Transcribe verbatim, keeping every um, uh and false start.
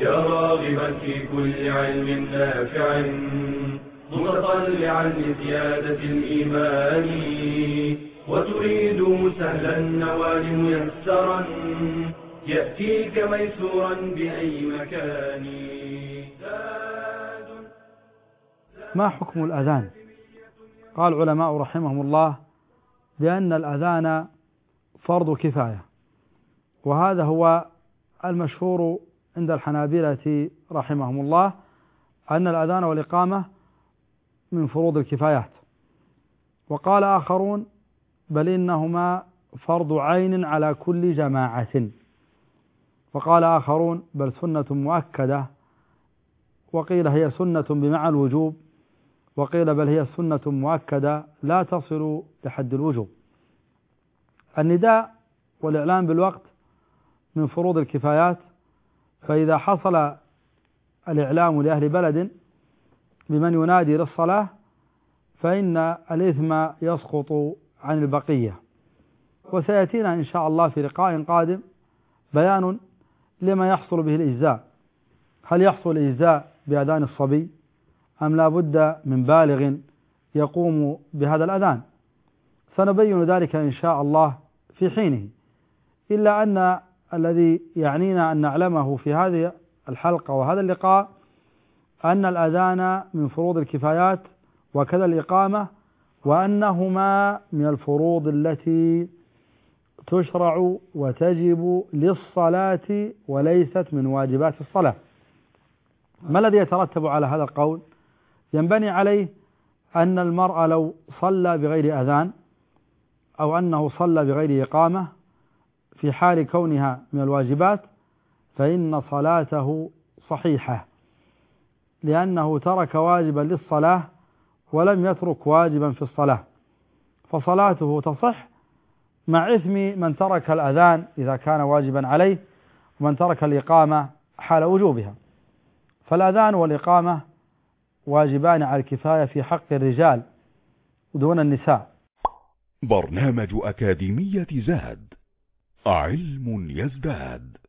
يا راغبا في كل علم نافع متطلعا لزيادة الإيمان وتريد سهلا النوال ميسرا يأتيك ميسورا بأي مكان. ما حكم الأذان؟ قال العلماء رحمهم الله بأن الأذان فرض كفاية، وهذا هو المشهور عند الحنابلة رحمهم الله أن الأذان والإقامة من فروض الكفايات، وقال آخرون بل إنهما فرض عين على كل جماعة، وقال آخرون بل سنة مؤكدة، وقيل هي سنة بمعنى الوجوب، وقيل بل هي سنة مؤكدة لا تصل لحد الوجوب. النداء والإعلام بالوقت من فروض الكفايات، فإذا حصل الإعلام لأهل بلد بمن ينادي للصلاة فإن الإثم يسقط عن البقية. وسيأتينا إن شاء الله في لقاء قادم بيان لما يحصل به الإجزاء، هل يحصل الإجزاء بأذان الصبي أم لا بد من بالغ يقوم بهذا الأذان؟ سنبين ذلك إن شاء الله في حينه، إلا أن الذي يعنينا أن نعلمه في هذه الحلقة وهذا اللقاء أن الأذان من فروض الكفايات وكذا الإقامة، وأنهما من الفروض التي تشرع وتجب للصلاة وليست من واجبات الصلاة. ما الذي يترتب على هذا القول؟ ينبني عليه أن المرء لو صلى بغير أذان أو أنه صلى بغير إقامة في حال كونها من الواجبات فإن صلاته صحيحة، لأنه ترك واجبا للصلاة ولم يترك واجبا في الصلاة، فصلاته تصح مع إثم من ترك الأذان إذا كان واجبا عليه ومن ترك الإقامة حال وجوبها. فالأذان والإقامة واجبان على الكفاية في حق الرجال دون النساء. برنامج أكاديمية زاد، علم يزداد.